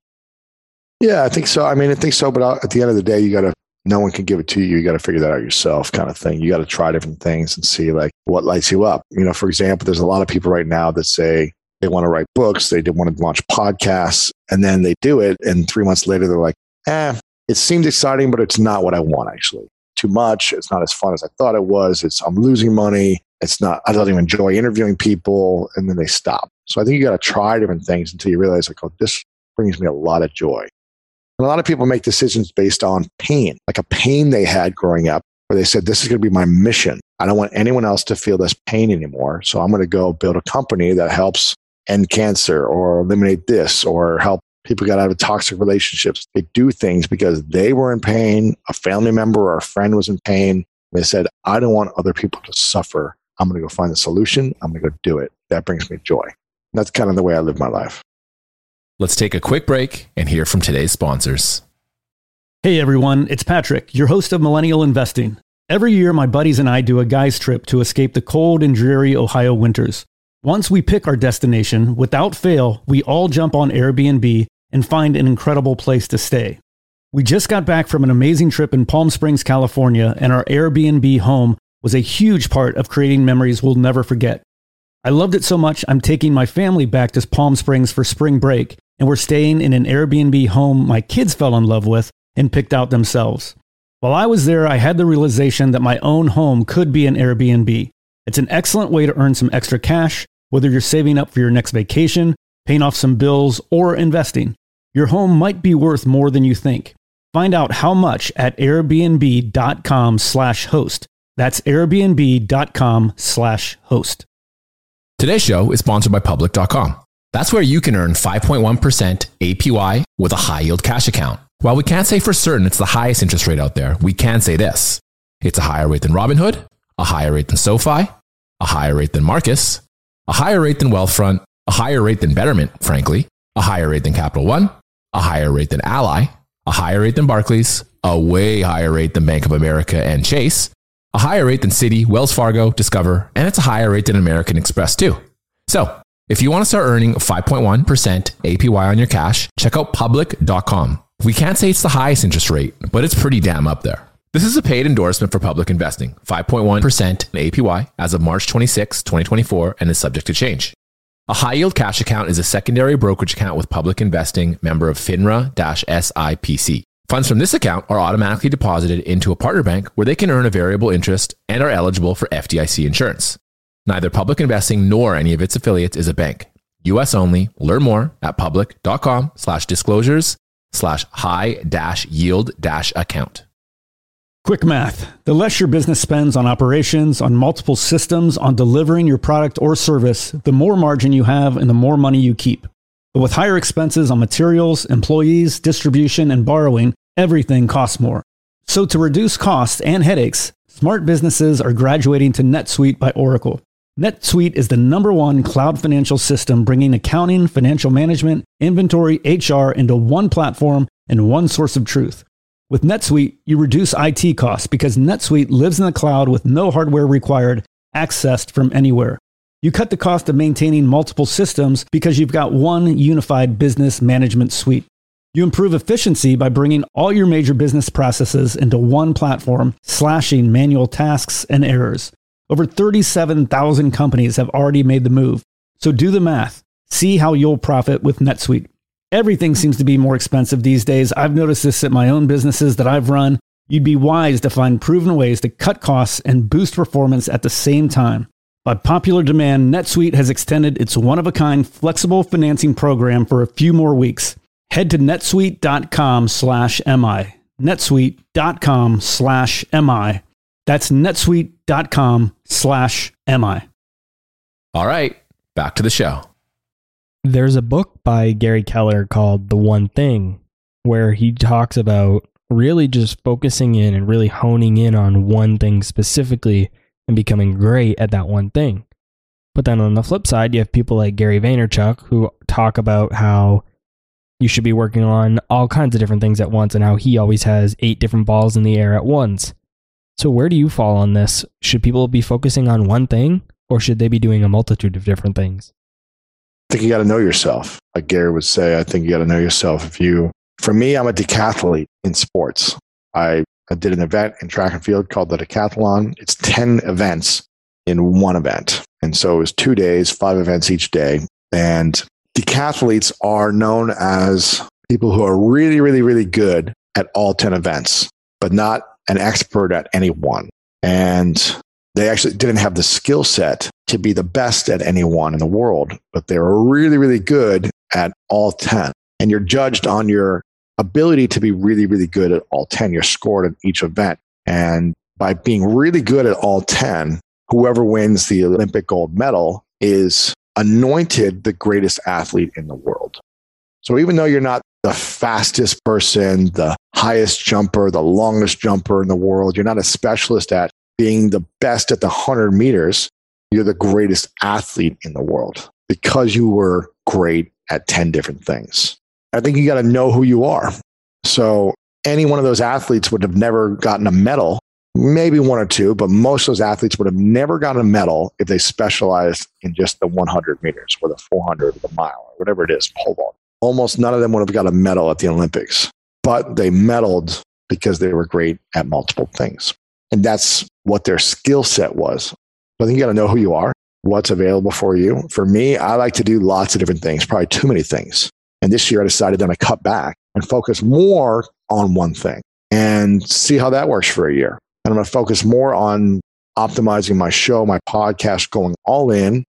B: Yeah,
C: I think so. I think so. But at the end of the day, no one can give it to you. You got to figure that out yourself, kind of thing. You got to try different things and see like what lights you up. For example, there's a lot of people right now that say they want to write books. They want to launch podcasts, and then they do it. And 3 months later, they're like, it seems exciting, but it's not what I want, actually. Too much. It's not as fun as I thought it was. I'm losing money. I don't even enjoy interviewing people. And then they stop. So I think you got to try different things until you realize like, oh, this brings me a lot of joy. And a lot of people make decisions based on pain, like a pain they had growing up where they said, this is going to be my mission. I don't want anyone else to feel this pain anymore. So I'm going to go build a company that helps end cancer or eliminate this or help people get out of toxic relationships. They do things because they were in pain. A family member or a friend was in pain. They said, I don't want other people to suffer. I'm going to go find the solution. I'm going to go do it. That brings me joy. That's kind of the way I live my life.
D: Let's take a quick break and hear from today's sponsors.
E: Hey everyone, it's Patrick, your host of Millennial Investing. Every year, my buddies and I do a guy's trip to escape the cold and dreary Ohio winters. Once we pick our destination, without fail, we all jump on Airbnb and find an incredible place to stay. We just got back from an amazing trip in Palm Springs, California, and our Airbnb home was a huge part of creating memories we'll never forget. I loved it so much, I'm taking my family back to Palm Springs for spring break, and we're staying in an Airbnb home my kids fell in love with and picked out themselves. While I was there, I had the realization that my own home could be an Airbnb. It's an excellent way to earn some extra cash, Whether you're saving up for your next vacation, paying off some bills, or investing, your home might be worth more than you think. Find out how much at airbnb.com/host. That's airbnb.com/host.
D: Today's show is sponsored by public.com. That's where you can earn 5.1% APY with a high yield cash account. While we can't say for certain it's the highest interest rate out there, we can say this. It's a higher rate than Robinhood, a higher rate than SoFi, a higher rate than Marcus, a higher rate than Wealthfront, a higher rate than Betterment, frankly, a higher rate than Capital One, a higher rate than Ally, a higher rate than Barclays, a way higher rate than Bank of America and Chase, a higher rate than Citi, Wells Fargo, Discover, and it's a higher rate than American Express too. So, if you want to start earning 5.1% APY on your cash, check out public.com. We can't say it's the highest interest rate, but it's pretty damn up there. This is a paid endorsement for Public Investing, 5.1% APY as of March 26, 2024, and is subject to change. A high-yield cash account is a secondary brokerage account with Public Investing, member of FINRA-SIPC. Funds from this account are automatically deposited into a partner bank where they can earn a variable interest and are eligible for FDIC insurance. Neither Public Investing nor any of its affiliates is a bank. US only. Learn more at public.com/disclosures/high-yield-account.
E: Quick math. The less your business spends on operations, on multiple systems, on delivering your product or service, the more margin you have and the more money you keep. But with higher expenses on materials, employees, distribution, and borrowing, everything costs more. So to reduce costs and headaches, smart businesses are graduating to NetSuite by Oracle. NetSuite is the #1 cloud financial system bringing accounting, financial management, inventory, HR into one platform and one source of truth. With NetSuite, you reduce IT costs because NetSuite lives in the cloud with no hardware required, accessed from anywhere. You cut the cost of maintaining multiple systems because you've got one unified business management suite. You improve efficiency by bringing all your major business processes into one platform, slashing manual tasks and errors. Over 37,000 companies have already made the move. So do the math. See how you'll profit with NetSuite. Everything seems to be more expensive these days. I've noticed this at my own businesses that I've run. You'd be wise to find proven ways to cut costs and boost performance at the same time. By popular demand, NetSuite has extended its one-of-a-kind flexible financing program for a few more weeks. Head to netsuite.com/mi. netsuite.com/mi. That's netsuite.com/mi.
D: All right, back to the show.
B: There's a book by Gary Keller called The One Thing, where he talks about really just focusing in and really honing in on one thing specifically and becoming great at that one thing. But then on the flip side, you have people like Gary Vaynerchuk who talk about how you should be working on all kinds of different things at once and how he always has 8 different balls in the air at once. So where do you fall on this? Should people be focusing on one thing or should they be doing a multitude of different things?
C: I think you got to know yourself. Like Gary would say, I think you got to know yourself. For me, I'm a decathlete in sports. I did an event in track and field called the Decathlon. It's 10 events in one event. And so it was 2 days, 5 events each day. And decathletes are known as people who are really, really, really good at all 10 events, but not an expert at any one. And they actually didn't have the skill set to be the best at any one in the world, but they were really, really good at all 10. And you're judged on your ability to be really, really good at all 10. You're scored at each event. And by being really good at all 10, whoever wins the Olympic gold medal is anointed the greatest athlete in the world. So even though you're not the fastest person, the highest jumper, the longest jumper in the world, you're not a specialist at being the best at the 100 meters, you're the greatest athlete in the world because you were great at 10 different things. I think you got to know who you are. So any one of those athletes would have never gotten a medal, maybe 1 or 2, but most of those athletes would have never gotten a medal if they specialized in just the 100 meters or the 400 or the mile or whatever it is, pole vault. Almost none of them would have got a medal at the Olympics, but they medaled because they were great at multiple things. And that's what their skill set was. So I think you got to know who you are, what's available for you. For me, I like to do lots of different things, probably too many things. And this year I decided I'm going to cut back and focus more on one thing and see how that works for a year. And I'm going to focus more on optimizing my show, my podcast, going all in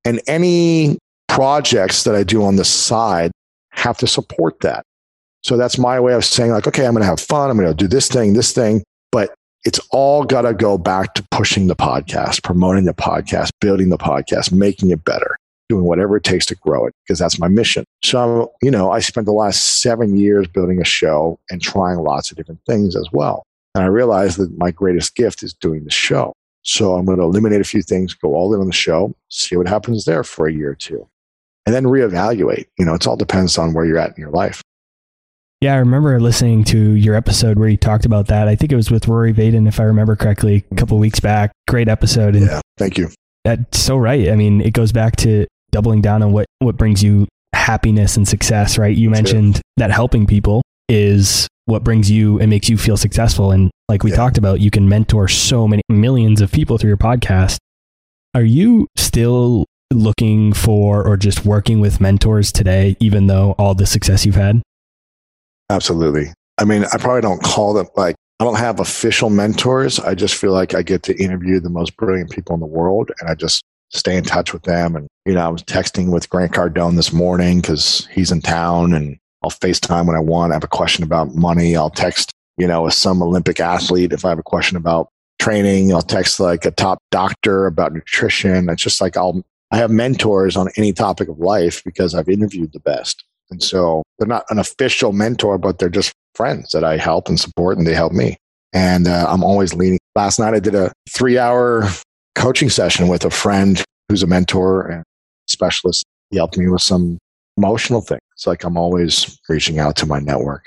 C: And any projects that I do on the side have to support that. So that's my way of saying like, okay, I'm going to have fun. I'm going to do this thing, but it's all got to go back to pushing the podcast, promoting the podcast, building the podcast, making it better, doing whatever it takes to grow it, because that's my mission. So, I spent the last 7 years building a show and trying lots of different things as well. And I realized that my greatest gift is doing the show. So I'm going to eliminate a few things, go all in on the show, see what happens there for a year or two, and then reevaluate. It all depends on where you're at in your life.
B: Yeah, I remember listening to your episode where you talked about that. I think it was with Rory Vaden, if I remember correctly, a couple of weeks back. Great episode. And
C: yeah, thank you.
B: That's so right. I mean, it goes back to doubling down on what brings you happiness and success, right? You mentioned that helping people is what brings you and makes you feel successful. And like we talked about, you can mentor so many millions of people through your podcast. Are you still looking for or just working with mentors today, even though all the success you've had?
C: Absolutely. I mean, I probably don't call them I don't have official mentors. I just feel like I get to interview the most brilliant people in the world, and I just stay in touch with them. And, I was texting with Grant Cardone this morning because he's in town, and I'll FaceTime when I want. I have a question about money. I'll text, with some Olympic athlete if I have a question about training. I'll text like a top doctor about nutrition. It's just like I have mentors on any topic of life because I've interviewed the best. And so they're not an official mentor, but they're just friends that I help and support, and they help me. And I'm always leaning. Last night I did a 3-hour coaching session with a friend who's a mentor and specialist. He helped me with some emotional things. It's like I'm always reaching out to my network.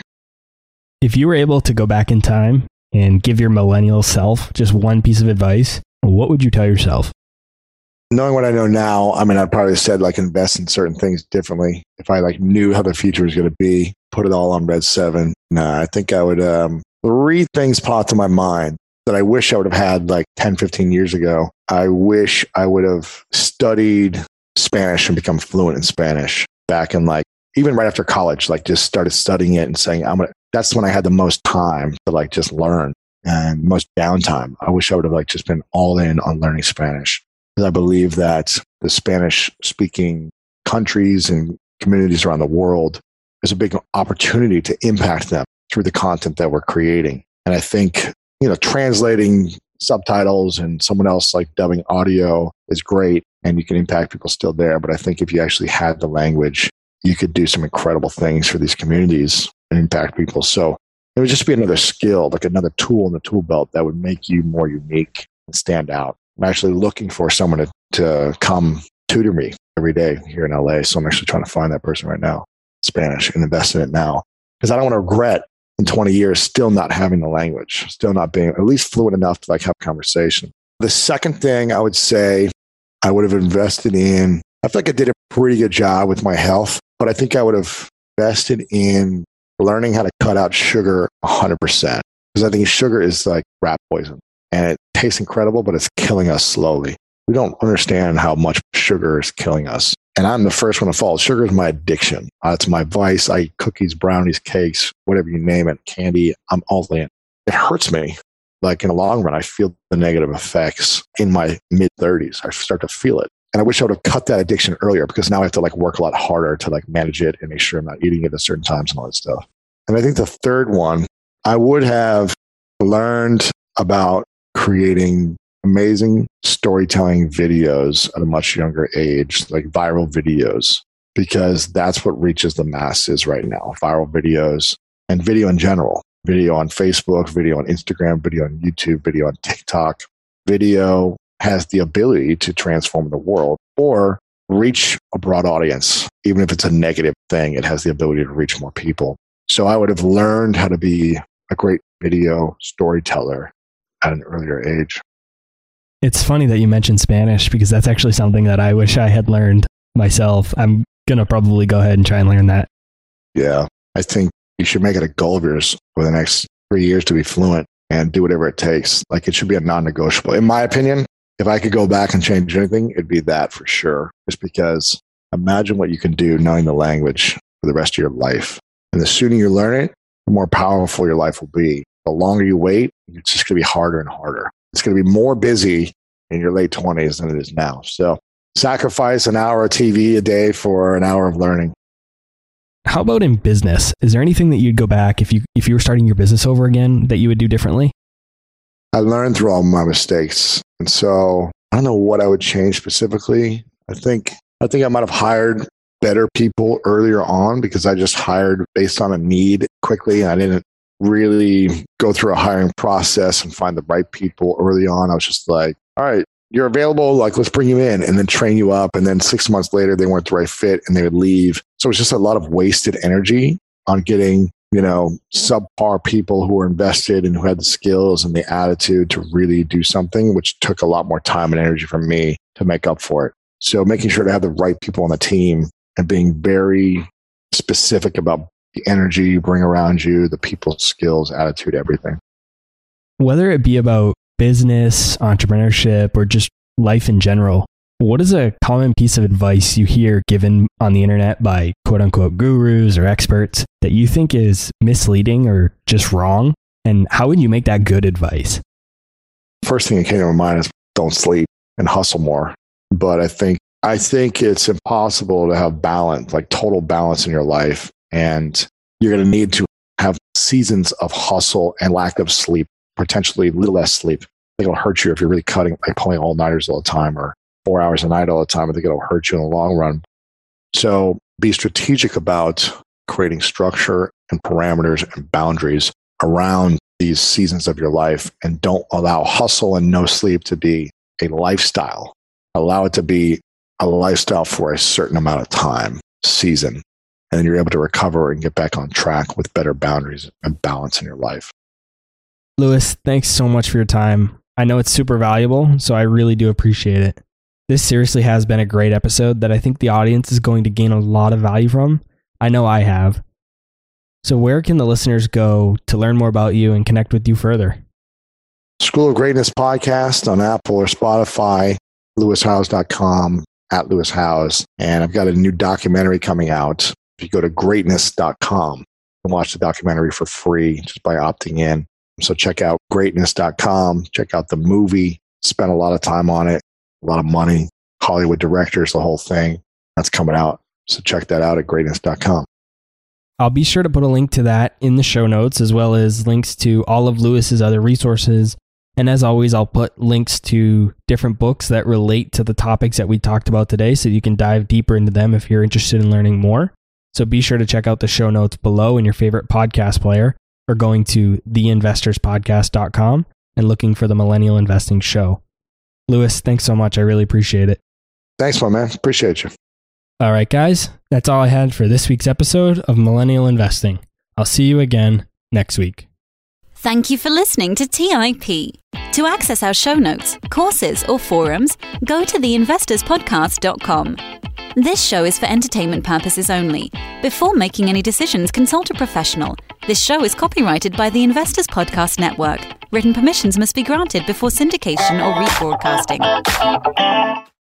B: If you were able to go back in time and give your millennial self just one piece of advice, what would you tell yourself?
C: Knowing what I know now, I mean, I'd probably said invest in certain things differently. If I knew how the future was going to be, put it all on Red 7. I think I would, 3 things popped to my mind that I wish I would have had 10, 15 years ago. I wish I would have studied Spanish and become fluent in Spanish back in even right after college, just started studying it and saying, that's when I had the most time to just learn and most downtime. I wish I would have just been all in on learning Spanish. I believe that the Spanish-speaking countries and communities around the world is a big opportunity to impact them through the content that we're creating. And I think, translating subtitles and someone else dubbing audio is great, and you can impact people still there. But I think if you actually had the language, you could do some incredible things for these communities and impact people. So it would just be another skill, another tool in the tool belt that would make you more unique and stand out. I'm actually looking for someone to come tutor me every day here in LA. So I'm actually trying to find that person right now, Spanish, and invest in it now. Because I don't want to regret in 20 years still not having the language, still not being at least fluent enough to have a conversation. The second thing I would say I would have invested in, I feel like I did a pretty good job with my health, but I think I would have invested in learning how to cut out sugar 100%. Because I think sugar is rat poison. And it tastes incredible, but it's killing us slowly. We don't understand how much sugar is killing us. And I'm the first one to fall. Sugar is my addiction. It's my vice. I eat cookies, brownies, cakes, whatever you name it, candy. I'm all in. It hurts me. In the long run, I feel the negative effects in my mid-30s. I start to feel it. And I wish I would have cut that addiction earlier, because now I have to work a lot harder to manage it and make sure I'm not eating it at certain times and all that stuff. And I think the third one, I would have learned about creating amazing storytelling videos at a much younger age, viral videos, because that's what reaches the masses right now. Viral videos and video in general, video on Facebook, video on Instagram, video on YouTube, video on TikTok. Video has the ability to transform the world or reach a broad audience. Even if it's a negative thing, it has the ability to reach more people. So I would have learned how to be a great video storyteller at an earlier age.
B: It's funny that you mentioned Spanish, because that's actually something that I wish I had learned myself. I'm going to probably go ahead and try and learn that.
C: Yeah. I think you should make it a goal of yours for the next 3 years to be fluent and do whatever it takes. It should be a non-negotiable. In my opinion, if I could go back and change anything, it'd be that for sure. Just because imagine what you can do knowing the language for the rest of your life. And the sooner you learn it, the more powerful your life will be. The longer you wait, it's just going to be harder and harder. It's going to be more busy in your late 20s than it is now. So sacrifice an hour of TV a day for an hour of learning.
B: How about in business? Is there anything that you'd go back if you were starting your business over again that you would do differently?
C: I learned through all my mistakes. And so I don't know what I would change specifically. I think I might have hired better people earlier on because I just hired based on a need quickly. I didn't really go through a hiring process and find the right people early on. I was just like, all right, you're available. Like, let's bring you in and then train you up. And then 6 months later, they weren't the right fit and they would leave. So it's just a lot of wasted energy on getting, subpar people who were invested and who had the skills and the attitude to really do something, which took a lot more time and energy from me to make up for it. So making sure to have the right people on the team and being very specific about the energy you bring around you, the people's skills, attitude, everything.
B: Whether it be about business, entrepreneurship, or just life in general, what is a common piece of advice you hear given on the internet by quote unquote gurus or experts that you think is misleading or just wrong? And how would you make that good advice?
C: First thing that came to my mind is don't sleep and hustle more. But I think it's impossible to have balance, like total balance in your life. And you're going to need to have seasons of hustle and lack of sleep, potentially a little less sleep. I think it'll hurt you if you're really pulling all-nighters all the time or 4 hours a night all the time. I think it'll hurt you in the long run. So be strategic about creating structure and parameters and boundaries around these seasons of your life, and don't allow hustle and no sleep to be a lifestyle. Allow it to be a lifestyle for a certain amount of time, season, and then you're able to recover and get back on track with better boundaries and balance in your life.
B: Louis, thanks so much for your time. I know it's super valuable, so I really do appreciate it. This seriously has been a great episode that I think the audience is going to gain a lot of value from. I know I have. So where can the listeners go to learn more about you and connect with you further?
C: School of Greatness podcast on Apple or Spotify, LewisHowes.com, @LewisHowes. And I've got a new documentary coming out. If you go to greatness.com and watch the documentary for free just by opting in. So check out greatness.com, check out the movie, spent a lot of time on it, a lot of money, Hollywood directors, the whole thing. That's coming out. So check that out at greatness.com.
B: I'll be sure to put a link to that in the show notes, as well as links to all of Louis's other resources. And as always, I'll put links to different books that relate to the topics that we talked about today, so you can dive deeper into them if you're interested in learning more. So be sure to check out the show notes below in your favorite podcast player, or going to theinvestorspodcast.com and looking for the Millennial Investing Show. Louis, thanks so much. I really appreciate it.
C: Thanks, my man. Appreciate you.
B: All right, guys. That's all I had for this week's episode of Millennial Investing. I'll see you again next week.
A: Thank you for listening to TIP. To access our show notes, courses, or forums, go to theinvestorspodcast.com. This show is for entertainment purposes only. Before making any decisions, consult a professional. This show is copyrighted by the Investors Podcast Network. Written permissions must be granted before syndication or rebroadcasting.